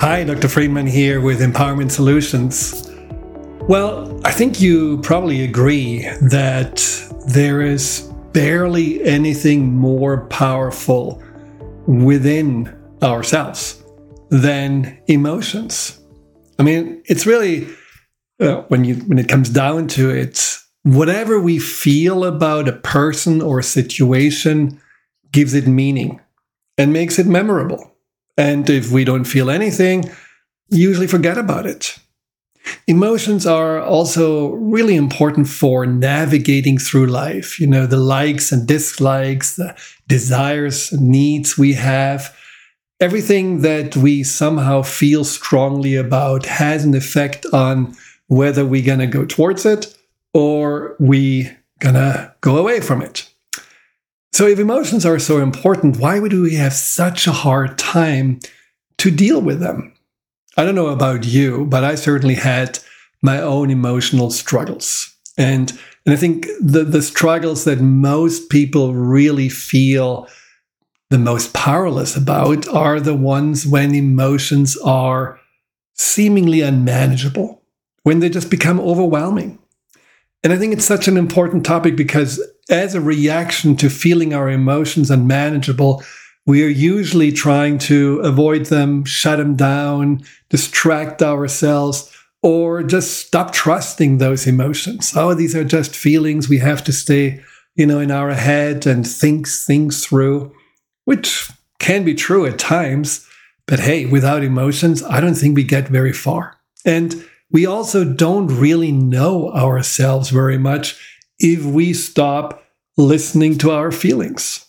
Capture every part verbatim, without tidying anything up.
Hi, Doctor Friedman here with Empowerment Solutions. Well, I think you probably agree that there is barely anything more powerful within ourselves than emotions. I mean, it's really, uh, when you when it comes down to it, whatever we feel about a person or a situation gives it meaning and makes it memorable. And if we don't feel anything, usually forget about it. Emotions are also really important for navigating through life. You know, the likes and dislikes, the desires and needs we have, everything that we somehow feel strongly about has an effect on whether we're going to go towards it or we going to go away from it. So if emotions are so important, why would we have such a hard time to deal with them? I don't know about you, but I certainly had my own emotional struggles. And, and I think the, the struggles that most people really feel the most powerless about are the ones when emotions are seemingly unmanageable, when they just become overwhelming. And I think it's such an important topic because as a reaction to feeling our emotions unmanageable, we are usually trying to avoid them, shut them down, distract ourselves, or just stop trusting those emotions. Oh, these are just feelings. We have to stay, you know, in our head and think things through, which can be true at times. But hey, without emotions, I don't think we get very far. And we also don't really know ourselves very much if we stop listening to our feelings.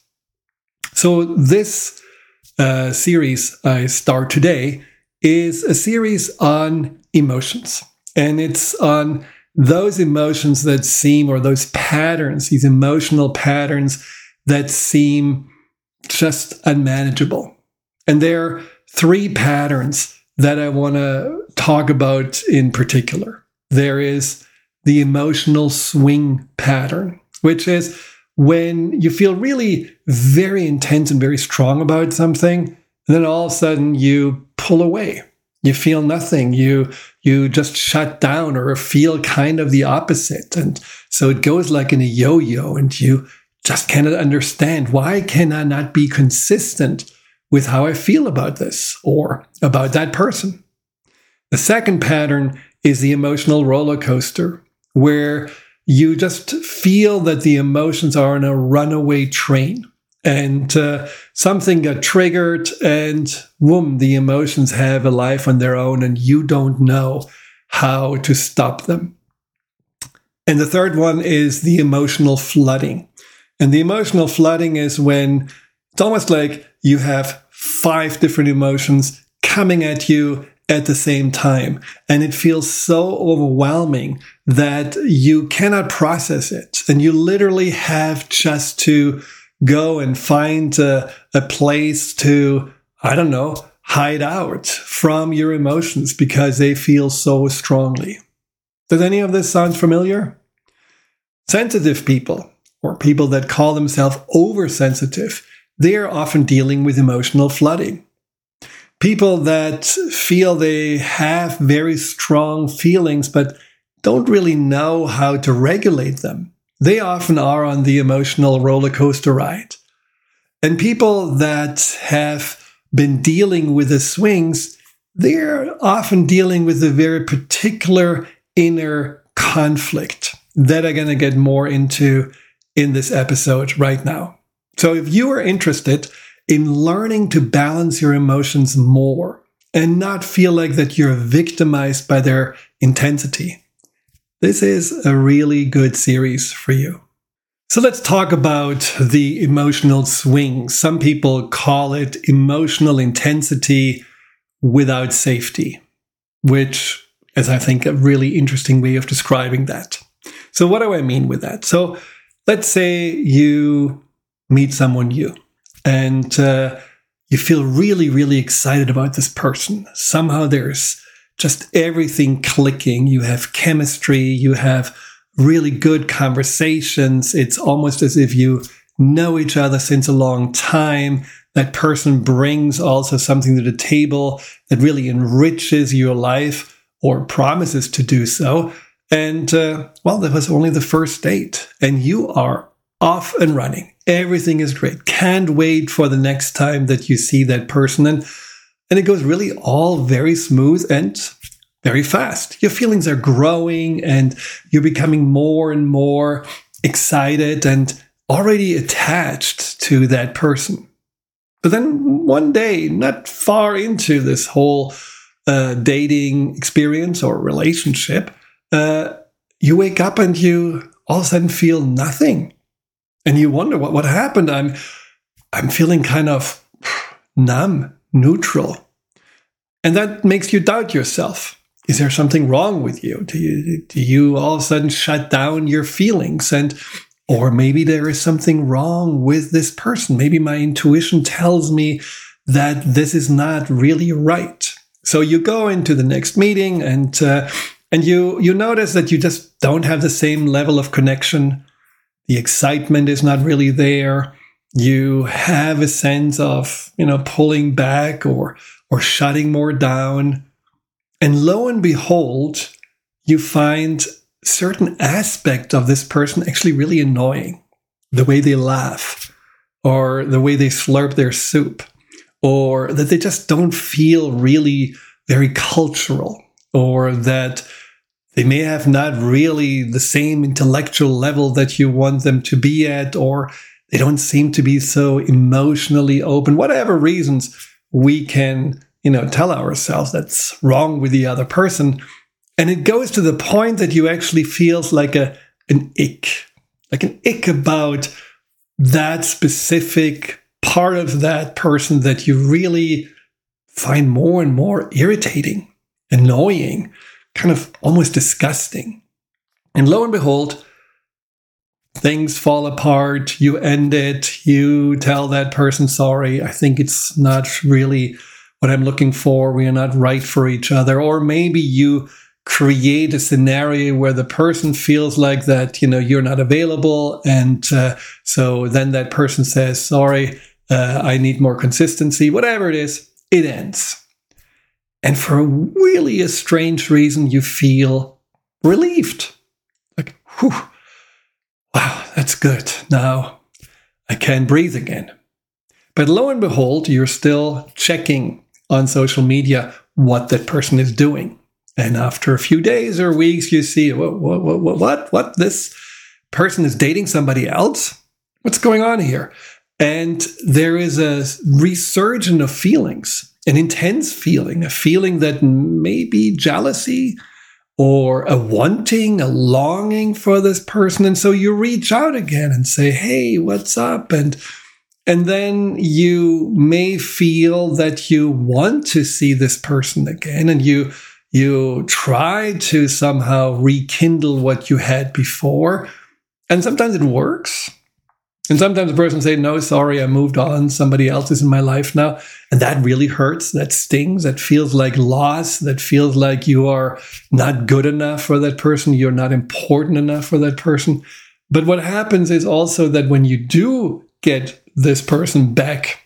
So this uh, series I start today is a series on emotions. And it's on those emotions that seem, or those patterns, these emotional patterns that seem just unmanageable. And there are three patterns that I want to talk about in particular. There is the emotional swing pattern, which is when you feel really very intense and very strong about something, and then all of a sudden you pull away. You feel nothing. You you just shut down or feel kind of the opposite. And so it goes like in a yo-yo, and you just cannot understand, why can I not be consistent with how I feel about this or about that person? The second pattern is the emotional roller coaster, where you just feel that the emotions are on a runaway train, and uh, something got triggered, and boom, the emotions have a life on their own, and you don't know how to stop them. And the third one is the emotional flooding. And the emotional flooding is when it's almost like you have five different emotions coming at you at the same time. And it feels so overwhelming that you cannot process it. And you literally have just to go and find a, a place to, I don't know, hide out from your emotions because they feel so strongly. Does any of this sound familiar? Sensitive people, or people that call themselves oversensitive, they are often dealing with emotional flooding. People that feel they have very strong feelings but don't really know how to regulate them, they often are on the emotional roller coaster ride. And people that have been dealing with the swings, they're often dealing with a very particular inner conflict that I'm going to get more into in this episode right now. So if you are interested in learning to balance your emotions more and not feel like that you're victimized by their intensity, this is a really good series for you. So let's talk about the emotional swing. Some people call it emotional intensity without safety, which is, I think, a really interesting way of describing that. So what do I mean with that? So let's say you meet someone new, and uh, you feel really, really excited about this person. Somehow there's just everything clicking. You have chemistry. You have really good conversations. It's almost as if you know each other since a long time. That person brings also something to the table that really enriches your life or promises to do so. And, uh, well, that was only the first date. And you are off and running. Everything is great. Can't wait for the next time that you see that person. And, and it goes really all very smooth and very fast. Your feelings are growing and you're becoming more and more excited and already attached to that person. But then one day, not far into this whole uh, dating experience or relationship, uh, you wake up and you all of a sudden feel nothing. And you wonder what, what happened. I'm, I'm feeling kind of numb, neutral. And that makes you doubt yourself. Is there something wrong with you? Do you, do you all of a sudden shut down your feelings? And or maybe there is something wrong with this person. Maybe my intuition tells me that this is not really right. So you go into the next meeting and uh, and you you notice that you just don't have the same level of connection. The excitement is not really there. You have a sense of, you know, pulling back or or shutting more down. And lo and behold, you find certain aspect of this person actually really annoying. The way they laugh, or the way they slurp their soup, or that they just don't feel really very cultural, or that they may have not really the same intellectual level that you want them to be at, or they don't seem to be so emotionally open. Whatever reasons we can, you know, tell ourselves that's wrong with the other person. And it goes to the point that you actually feel like a an ick, like an ick about that specific part of that person that you really find more and more irritating, annoying, kind of almost disgusting. And lo and behold, things fall apart, you end it, you tell that person, sorry, I think it's not really what I'm looking for, we are not right for each other. Or maybe you create a scenario where the person feels like that, you know, you're not available. And uh, so then that person says, sorry, uh, I need more consistency. Whatever it is, it ends. And for really a strange reason, you feel relieved. Like, whew, wow, that's good. Now I can breathe again. But lo and behold, you're still checking on social media what that person is doing. And after a few days or weeks, you see, what, what, what, what, what? This person is dating somebody else? What's going on here? And there is a resurgence of feelings, an intense feeling, a feeling that may be jealousy or a wanting, a longing for this person. And so you reach out again and say, hey, what's up? And And then you may feel that you want to see this person again, and you you try to somehow rekindle what you had before. And sometimes it works. And sometimes the person says, no, sorry, I moved on. Somebody else is in my life now. And that really hurts. That stings. That feels like loss. That feels like you are not good enough for that person. You're not important enough for that person. But what happens is also that when you do get this person back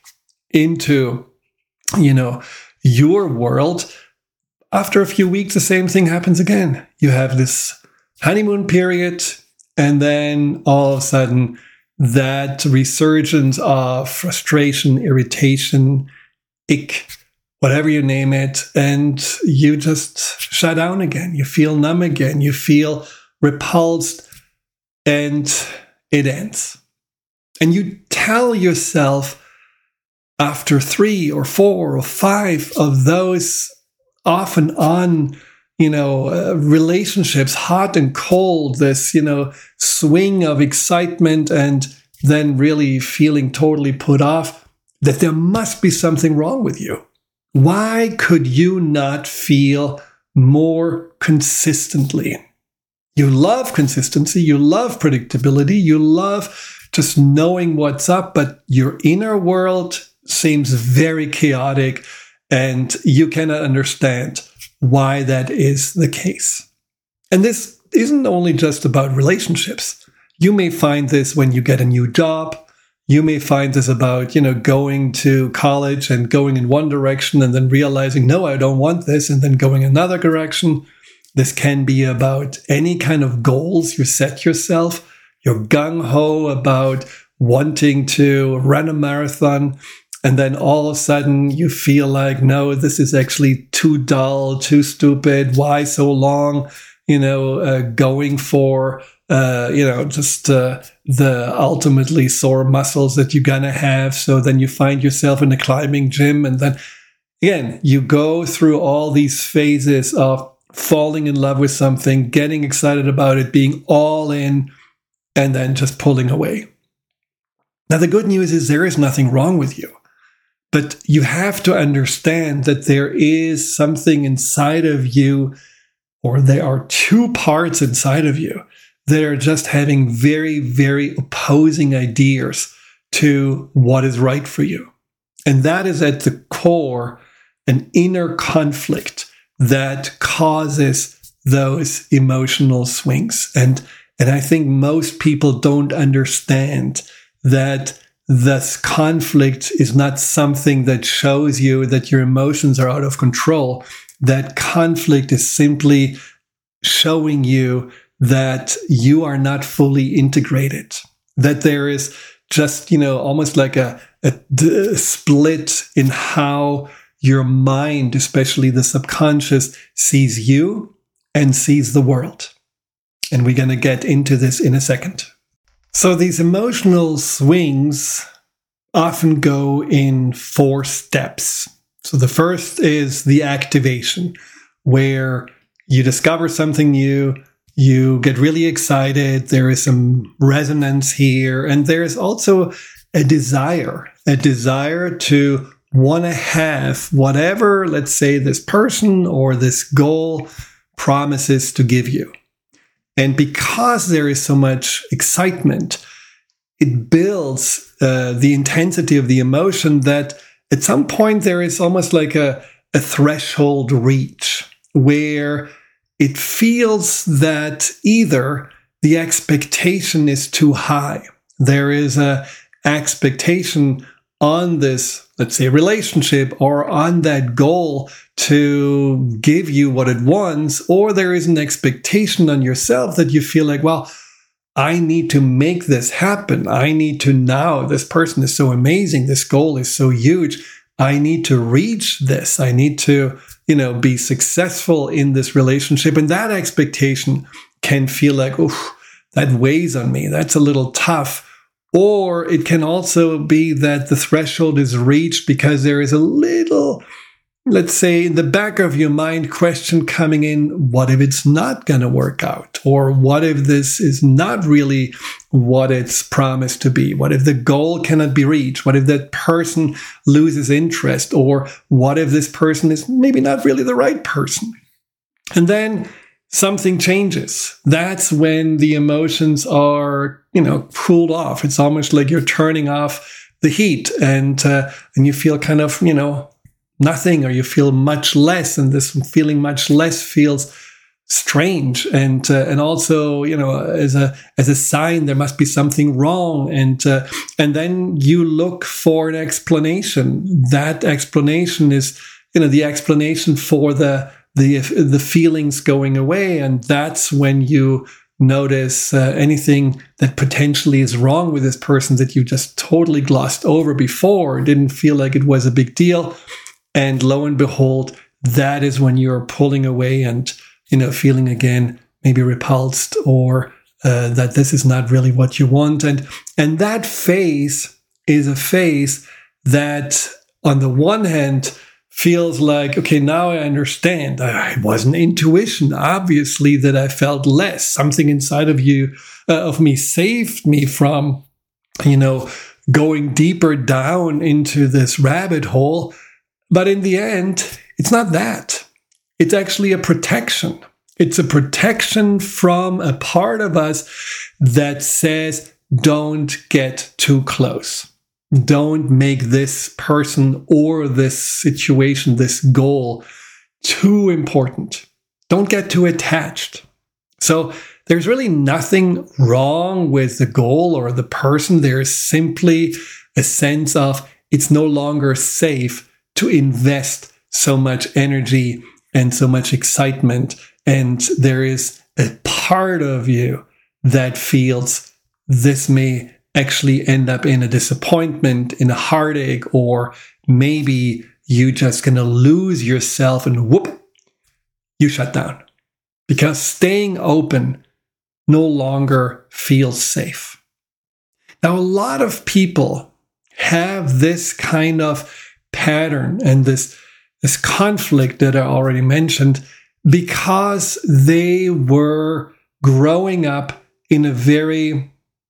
into, you know, your world, after a few weeks, the same thing happens again. You have this honeymoon period, and then all of a sudden, that resurgence of frustration, irritation, ick, whatever you name it, and you just shut down again. You feel numb again. You feel repulsed, and it ends. And you tell yourself after three or four or five of those off and on, you know, uh, relationships, hot and cold, this, you know, swing of excitement and then really feeling totally put off, that there must be something wrong with you. Why could you not feel more consistently? You love consistency, you love predictability, you love just knowing what's up, but your inner world seems very chaotic and you cannot understand why that is the case. And this isn't only just about relationships. You may find this when you get a new job, You may find this about, you know, going to college and going in one direction and then realizing, no, I don't want this, and then going another direction. This can be about any kind of goals you set yourself. You're gung-ho about wanting to run a marathon, and then all of a sudden you feel like, no, this is actually too dull, too stupid. Why so long? You know, uh, going for, uh, you know, just uh, the ultimately sore muscles that you're going to have. So then you find yourself in a climbing gym. And then again, you go through all these phases of falling in love with something, getting excited about it, being all in, and then just pulling away. Now, the good news is there is nothing wrong with you. But you have to understand that there is something inside of you, or there are two parts inside of you that are just having very, very opposing ideas to what is right for you. And that is at the core an inner conflict that causes those emotional swings. And, and I think most people don't understand that this conflict is not something that shows you that your emotions are out of control. That conflict is simply showing you that you are not fully integrated, that there is just, you know, almost like a, a, a split in how your mind, especially the subconscious, sees you and sees the world. And we're going to get into this in a second. So these emotional swings often go in four steps. So the first is the activation, where you discover something new, you get really excited, there is some resonance here, and there is also a desire, a desire to want to have whatever, let's say, this person or this goal promises to give you. And because there is so much excitement, it builds uh, the intensity of the emotion that at some point there is almost like a, a threshold reach where it feels that either the expectation is too high. There is a expectation on this, let's say, relationship or on that goal to give you what it wants, or there is an expectation on yourself that you feel like, well, I need to make this happen. I need to now, this person is so amazing. This goal is so huge. I need to reach this. I need to, you know, be successful in this relationship. And that expectation can feel like, oof, that weighs on me. That's a little tough. Or it can also be that the threshold is reached because there is a little, let's say, in the back of your mind question coming in, what if it's not going to work out? Or what if this is not really what it's promised to be? What if the goal cannot be reached? What if that person loses interest? Or what if this person is maybe not really the right person? And then something changes. That's when the emotions are, you know, cooled off. It's almost like you're turning off the heat, and uh, and you feel kind of, you know, nothing, or you feel much less, and this feeling much less feels strange, and uh, and also, you know, as a as a sign there must be something wrong, and uh, and then you look for an explanation. That explanation is, you know, the explanation for the the the feelings going away, and that's when you notice uh, anything that potentially is wrong with this person that you just totally glossed over before, didn't feel like it was a big deal. And lo and behold, that is when you're pulling away and, you know, feeling again maybe repulsed, or uh, that this is not really what you want. And and that phase is a phase that, on the one hand, feels like, okay, now I understand. It wasn't intuition, obviously, that I felt less. Something inside of you, uh, of me, saved me from, you know, going deeper down into this rabbit hole. But in the end, it's not that. It's actually a protection. It's a protection from a part of us that says, don't get too close. Don't make this person or this situation, this goal, too important. Don't get too attached. So There's really nothing wrong with the goal or the person. There is simply a sense of it's no longer safe to invest so much energy and so much excitement. And there is a part of you that feels this may actually end up in a disappointment, in a heartache, or maybe you just going to lose yourself and whoop, you shut down. Because staying open no longer feels safe. Now, a lot of people have this kind of pattern and this, this conflict that I already mentioned because they were growing up in a very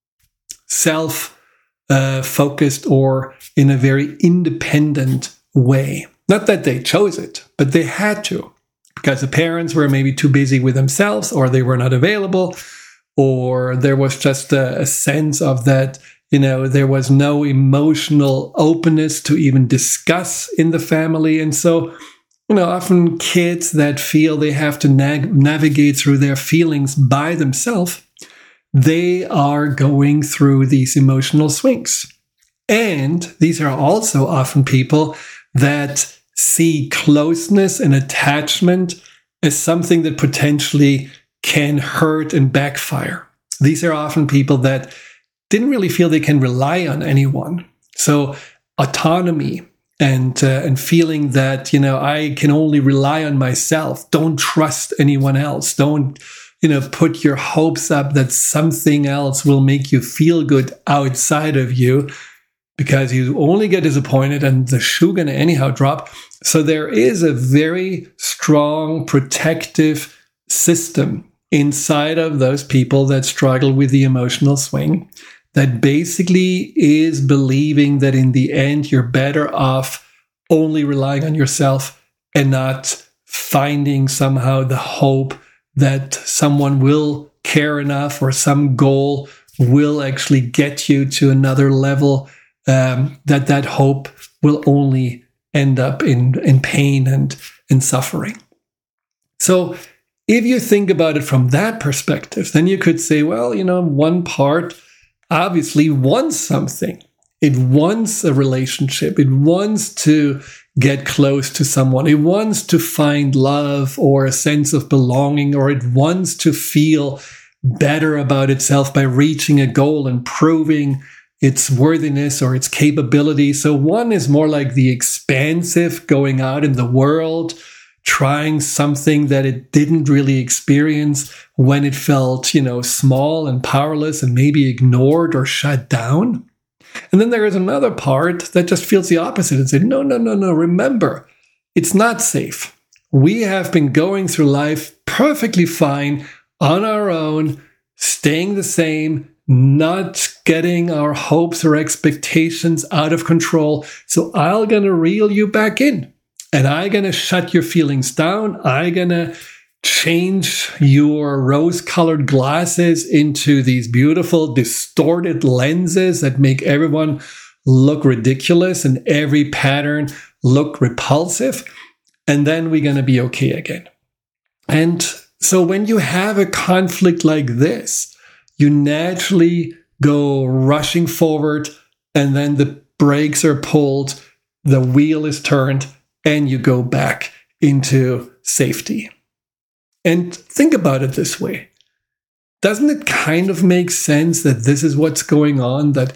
self-focused uh, or in a very independent way. Not that they chose it, but they had to. Because the parents were maybe too busy with themselves, or they were not available, or there was just a, a sense of that, you know, there was no emotional openness to even discuss in the family. And so, you know, often kids that feel they have to nag- navigate through their feelings by themselves, they are going through these emotional swings. And these are also often people that see closeness and attachment as something that potentially can hurt and backfire. These are often people that didn't really feel they can rely on anyone. So autonomy and uh, and feeling that, you know, I can only rely on myself. Don't trust anyone else. Don't, you know, put your hopes up that something else will make you feel good outside of you, because you only get disappointed and the shoe gonna anyhow drop. So there is a very strong protective system inside of those people that struggle with the emotional swing that basically is believing that in the end you're better off only relying on yourself and not finding somehow the hope that someone will care enough or some goal will actually get you to another level. Um, that that hope will only end up in, in pain and, and suffering. So if you think about it from that perspective, then you could say, well, you know, one part obviously wants something. It wants a relationship. It wants to get close to someone. It wants to find love or a sense of belonging, or it wants to feel better about itself by reaching a goal and proving its worthiness or its capability. So one is more like the expansive, going out in the world, trying something that it didn't really experience when it felt, you know, small and powerless and maybe ignored or shut down. And then there is another part that just feels the opposite and said, no, no, no, no, remember, it's not safe. We have been going through life perfectly fine on our own, staying the same, not getting our hopes or expectations out of control. So I'm going to reel you back in, and I'm going to shut your feelings down. I'm going to change your rose-colored glasses into these beautiful distorted lenses that make everyone look ridiculous and every pattern look repulsive. And then we're going to be okay again. And so when you have a conflict like this, you naturally go rushing forward, and then the brakes are pulled, the wheel is turned, and you go back into safety. And think about it this way. Doesn't it kind of make sense that this is what's going on? That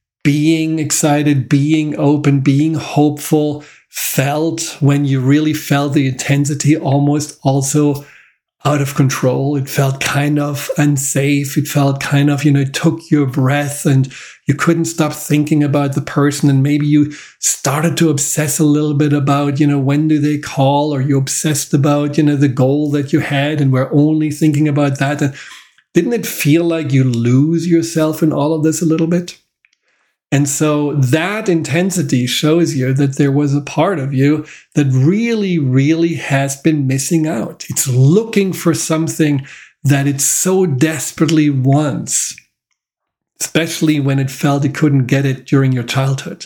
being excited, being open, being hopeful felt, when you really felt the intensity, almost also out of control. It felt kind of unsafe. It felt kind of, you know, it took your breath and you couldn't stop thinking about the person. And maybe you started to obsess a little bit about, you know, when do they call, or you obsessed about, you know, the goal that you had and were only thinking about that. And didn't it feel like you lose yourself in all of this a little bit? And so that intensity shows you that there was a part of you that really, really has been missing out. It's looking for something that it so desperately wants, especially when it felt it couldn't get it during your childhood,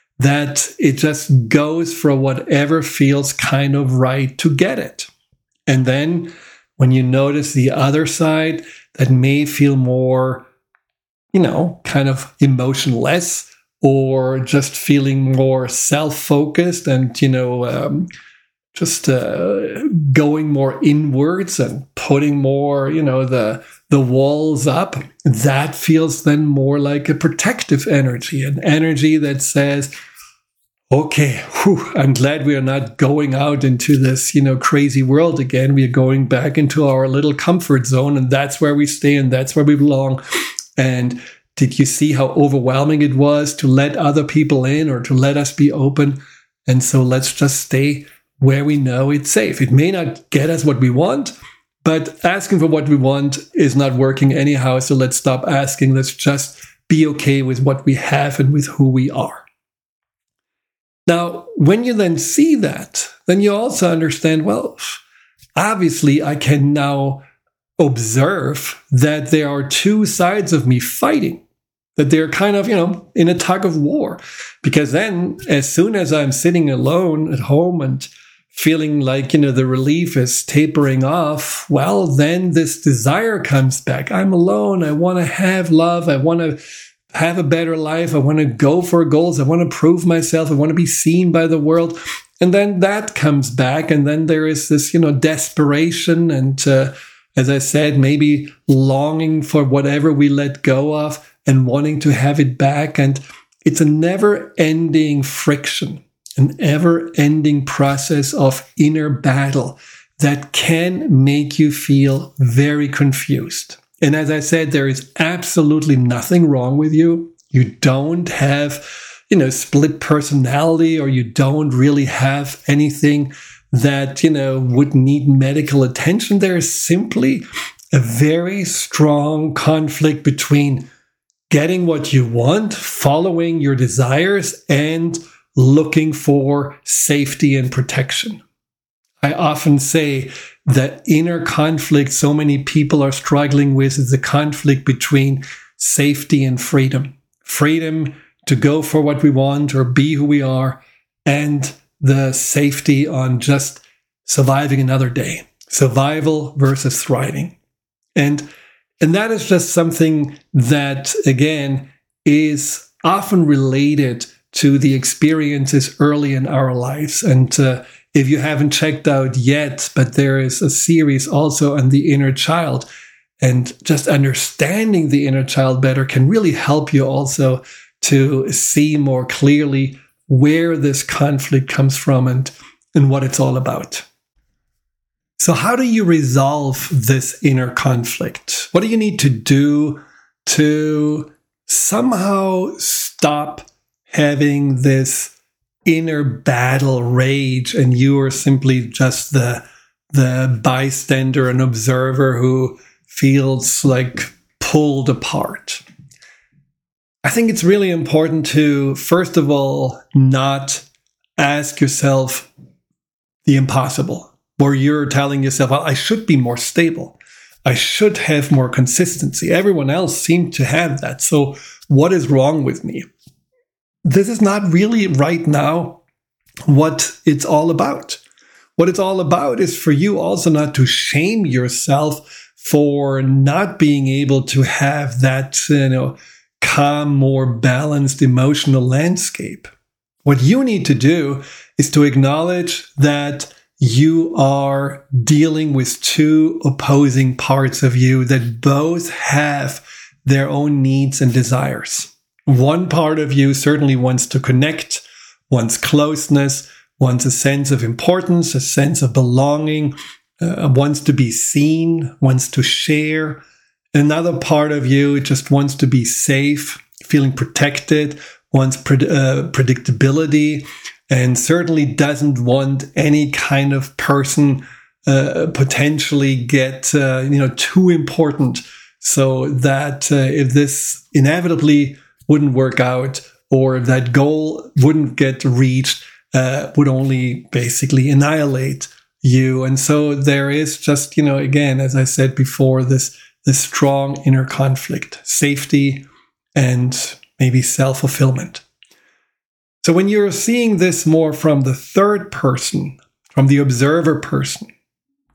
that it just goes for whatever feels kind of right to get it. And then when you notice the other side that may feel more, you know, kind of emotionless, or just feeling more self-focused and, you know, um, just uh, going more inwards and putting more, you know, the the walls up, that feels then more like a protective energy, an energy that says, okay, whew, I'm glad we are not going out into this, you know, crazy world again. We are going back into our little comfort zone, and that's where we stay, and that's where we belong. And did you see how overwhelming it was to let other people in or to let us be open? And so let's just stay where we know it's safe. It may not get us what we want, but asking for what we want is not working anyhow. So let's stop asking. Let's just be okay with what we have and with who we are. Now, when you then see that, then you also understand, well, obviously I can now observe that there are two sides of me fighting, that they're kind of, you know, in a tug of war. Because then as soon as I'm sitting alone at home and feeling like, you know, the relief is tapering off, well, then this desire comes back. I'm alone. I want to have love. I want to have a better life. I want to go for goals. I want to prove myself. I want to be seen by the world. And then that comes back. And then there is this, you know, desperation. And uh, as I said, maybe longing for whatever we let go of and wanting to have it back. And it's a never ending friction, an ever-ending process of inner battle that can make you feel very confused. And as I said, there is absolutely nothing wrong with you. You don't have, you know, split personality, or you don't really have anything that, you know, would need medical attention. There is simply a very strong conflict between getting what you want, following your desires, and looking for safety and protection. I often say that inner conflict so many people are struggling with is the conflict between safety and freedom. Freedom to go for what we want or be who we are, and the safety on just surviving another day. Survival versus thriving. And, and that is just something that, again, is often related to the experiences early in our lives. And uh, if you haven't checked out yet, but there is a series also on the inner child, and just understanding the inner child better can really help you also to see more clearly where this conflict comes from and, and what it's all about. So how do you resolve this inner conflict? What do you need to do to somehow stop having this inner battle rage, and you are simply just the the bystander and observer who feels like pulled apart? I think it's really important to, first of all, not ask yourself the impossible, where you're telling yourself, well, I should be more stable. I should have more consistency. Everyone else seemed to have that. So what is wrong with me? This is not really right now what it's all about. What it's all about is for you also not to shame yourself for not being able to have that, you know, calm, more balanced emotional landscape. What you need to do is to acknowledge that you are dealing with two opposing parts of you that both have their own needs and desires. One part of you certainly wants to connect, wants closeness, wants a sense of importance, a sense of belonging, uh, wants to be seen, wants to share. Another part of you just wants to be safe, feeling protected, wants pred- uh, predictability, and certainly doesn't want any kind of person uh, potentially get uh, you know too important, so that uh, if this inevitably wouldn't work out, or if that goal wouldn't get reached, uh, would only basically annihilate you. And so there is just, you know, again, as I said before, this this strong inner conflict, safety and maybe self-fulfillment. So when you're seeing this more from the third person, from the observer person,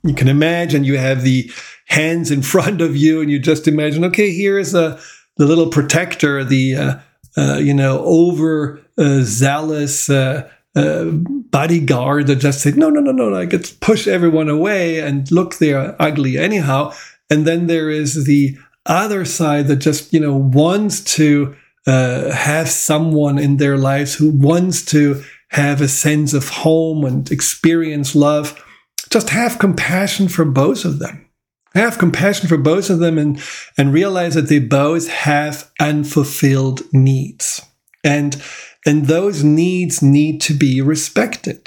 You can imagine you have the hands in front of you, and you just imagine, okay, here's a the little protector, the uh, uh, you know over uh, zealous uh, uh, bodyguard that just said, no, no, no, no, like it's push everyone away, and look, they're ugly anyhow. And then there is the other side that just you know wants to uh, have someone in their lives who wants to have a sense of home and experience love. Just have compassion for both of them. Have compassion for both of them and, and realize that they both have unfulfilled needs. And, and those needs need to be respected.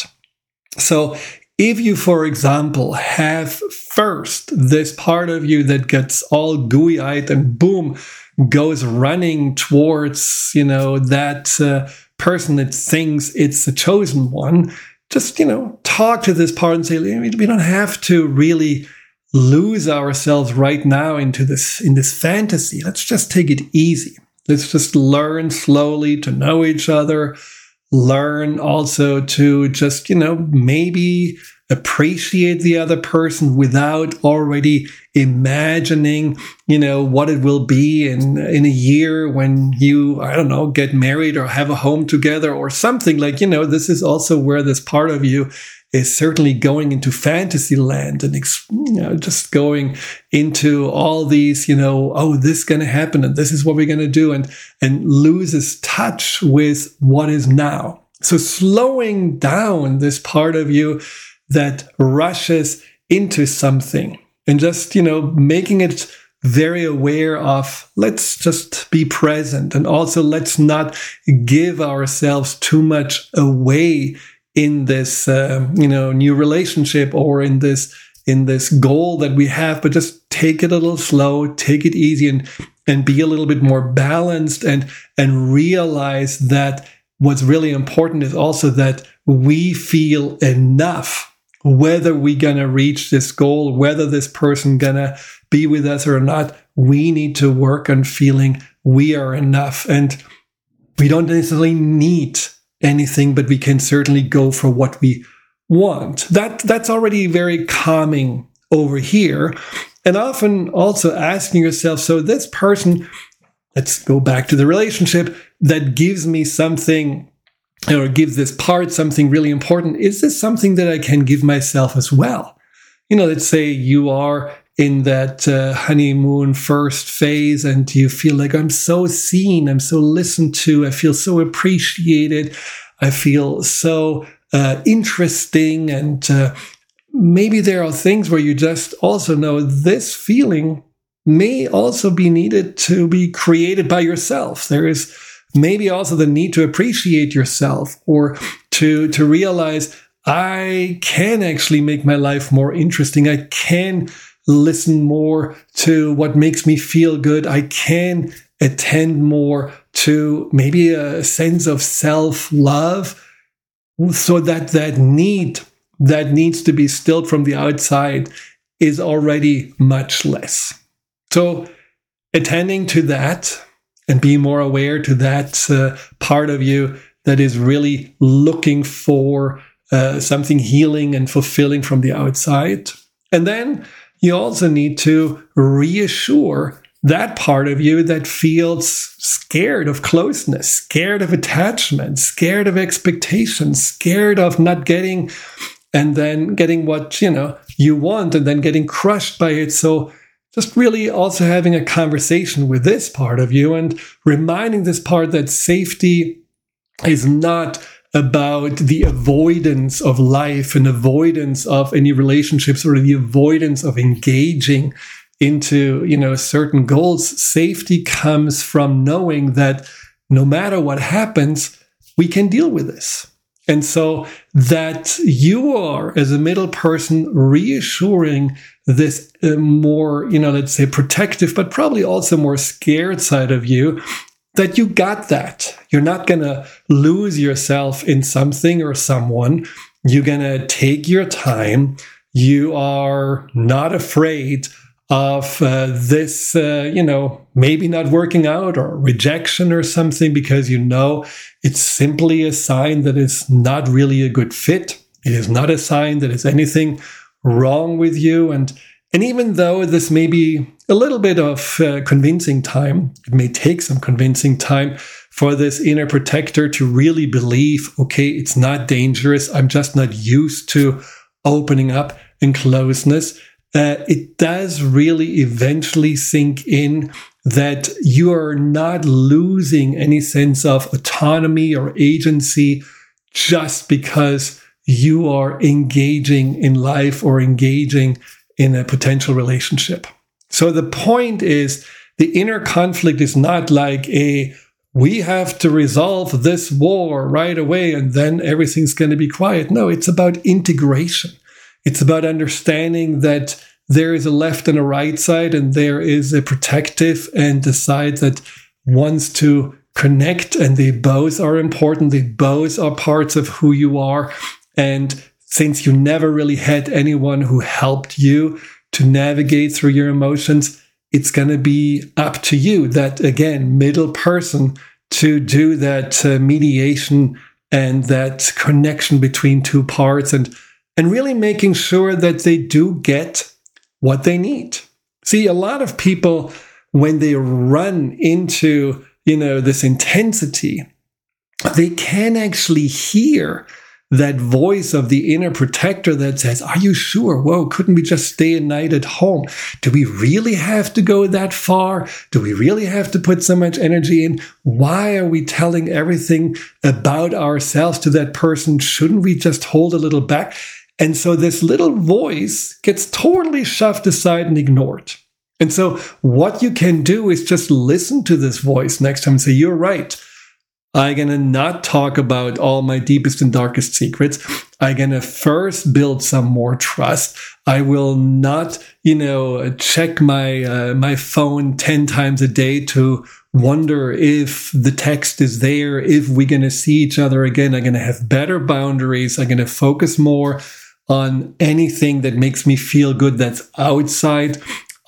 So if you, for example, have first this part of you that gets all gooey-eyed and boom, goes running towards, you know, that uh, person that thinks it's the chosen one, just, you know, talk to this part and say, we don't have to really lose ourselves right now into this, in this fantasy. Let's just take it easy. Let's just learn slowly to know each other, learn also to just, you know, maybe appreciate the other person without already imagining, you know, what it will be in, in a year when you, I don't know, get married or have a home together or something. Like, you know, this is also where this part of you is certainly going into fantasy land and, you know, just going into all these, you know, oh, this is going to happen and this is what we're going to do, and, and loses touch with what is now. So slowing down this part of you that rushes into something and just, you know, making it very aware of, let's just be present, and also let's not give ourselves too much away in this, uh, you know, new relationship or in this, in this goal that we have, but just take it a little slow, take it easy, and, and be a little bit more balanced, and, and realize that what's really important is also that we feel enough. Whether we're going to reach this goal, whether this person going to be with us or not, we need to work on feeling we are enough. And we don't necessarily need anything, but we can certainly go for what we want. That That's already very calming over here. And often also asking yourself, so this person, let's go back to the relationship, that gives me something, or gives this part something really important, is this something that I can give myself as well? You know, let's say you are in that uh, honeymoon first phase and you feel like, I'm so seen, I'm so listened to, I feel so appreciated, I feel so uh, interesting, and uh, maybe there are things where you just also know this feeling may also be needed to be created by yourself. There is maybe also the need to appreciate yourself, or to, to realize I can actually make my life more interesting. I can listen more to what makes me feel good. I can attend more to maybe a sense of self-love, so that that need that needs to be stilled from the outside is already much less. So attending to that and be more aware to that uh, part of you that is really looking for uh, something healing and fulfilling from the outside. And then you also need to reassure that part of you that feels scared of closeness, scared of attachment, scared of expectations, scared of not getting, and then getting what, you know, you want and then getting crushed by it. So just really also having a conversation with this part of you and reminding this part that safety is not about the avoidance of life and avoidance of any relationships or the avoidance of engaging into, you know, certain goals. Safety comes from knowing that no matter what happens, we can deal with this. And so that you are, as a middle person, reassuring this uh, more, you know, let's say protective, but probably also more scared side of you, that you got that. You're not going to lose yourself in something or someone. You're going to take your time. You are not afraid of uh, this, uh, you know, maybe not working out or rejection or something, because you know it's simply a sign that it's not really a good fit. It is not a sign that it's anything wrong with you. And, and even though this may be a little bit of uh, convincing time, it may take some convincing time for this inner protector to really believe, okay, it's not dangerous. I'm just not used to opening up and closeness. Uh, it does really eventually sink in that you are not losing any sense of autonomy or agency just because you are engaging in life or engaging in a potential relationship. So the point is, the inner conflict is not like a, we have to resolve this war right away and then everything's going to be quiet. No, it's about integration. It's about understanding that there is a left and a right side, and there is a protective and the side that wants to connect, and they both are important. They both are parts of who you are. And since you never really had anyone who helped you to navigate through your emotions, it's going to be up to you, that, again, middle person, to do that uh, mediation and that connection between two parts, and, and really making sure that they do get what they need. See, a lot of people, when they run into, you know, this intensity, they can actually hear that voice of the inner protector that says, are you sure? Whoa, couldn't we just stay a night at home? Do we really have to go that far? Do we really have to put so much energy in? Why are we telling everything about ourselves to that person? Shouldn't we just hold a little back? And so this little voice gets totally shoved aside and ignored. And so what you can do is just listen to this voice next time and say, you're right. I'm going to not talk about all my deepest and darkest secrets. I'm going to first build some more trust. I will not, you know, check my uh, my phone ten times a day to wonder if the text is there, if we're going to see each other again. I'm going to have better boundaries. I'm going to focus more on anything that makes me feel good that's outside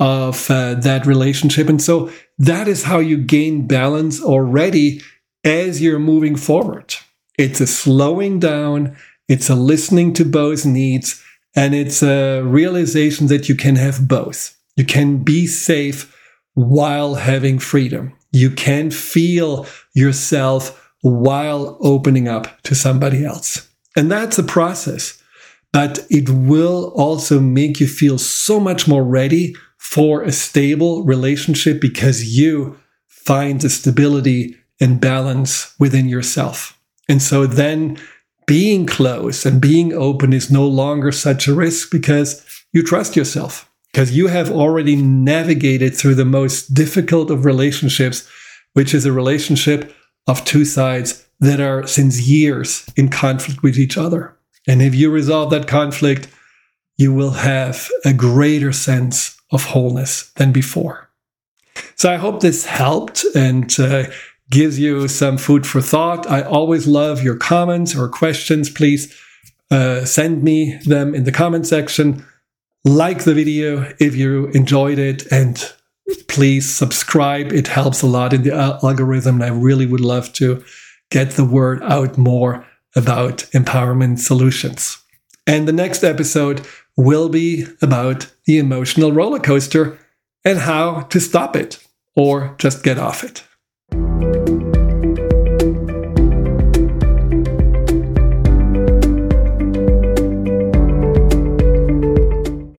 of uh, that relationship. And so that is how you gain balance already as you're moving forward. It's a slowing down, it's a listening to both needs, and it's a realization that you can have both. You can be safe while having freedom. You can feel yourself while opening up to somebody else. And that's a process, but it will also make you feel so much more ready for a stable relationship because you find the stability and balance within yourself. And so then being close and being open is no longer such a risk because you trust yourself, because you have already navigated through the most difficult of relationships, which is a relationship of two sides that are since years in conflict with each other. And if you resolve that conflict, you will have a greater sense of wholeness than before. So I hope this helped and uh, gives you some food for thought. I always love your comments or questions. Please uh, send me them in the comment section. Like the video if you enjoyed it, and please subscribe. It helps a lot in the algorithm, and I really would love to get the word out more about empowerment solutions. And the next episode will be about the emotional roller coaster and how to stop it or just get off it.